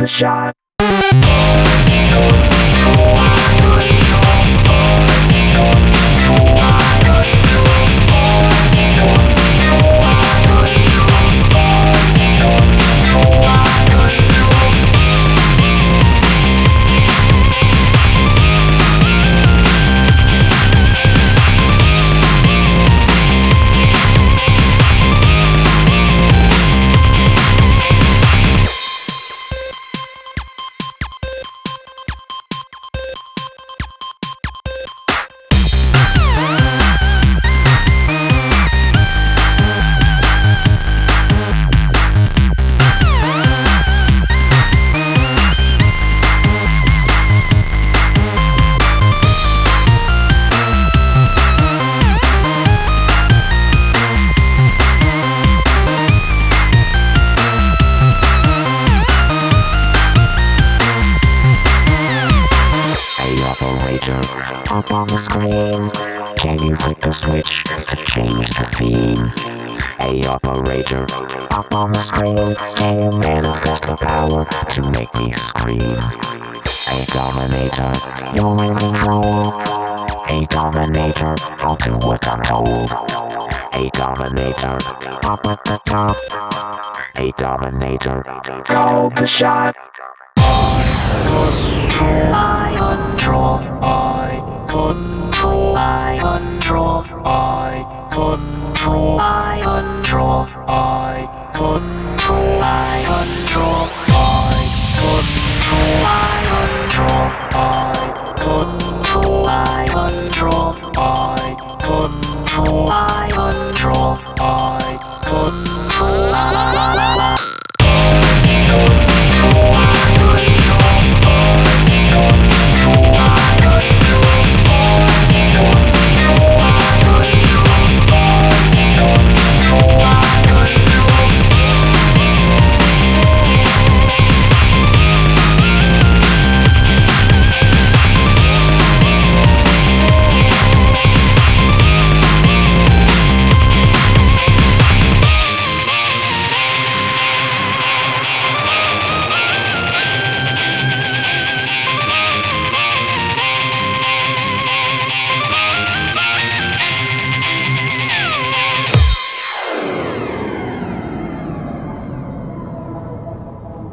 the shot. Operator, up on the screen. Can you flick the switch to change the scene? Hey operator, up on the screen. Can you manifest the power to make me scream? Hey Dominator, you're in control. Hey Dominator, I'll do what I'm told. Hey Dominator, up at the top. Hey Dominator, Call the shot. I control, I control, I control, I control, I control, I control, I control.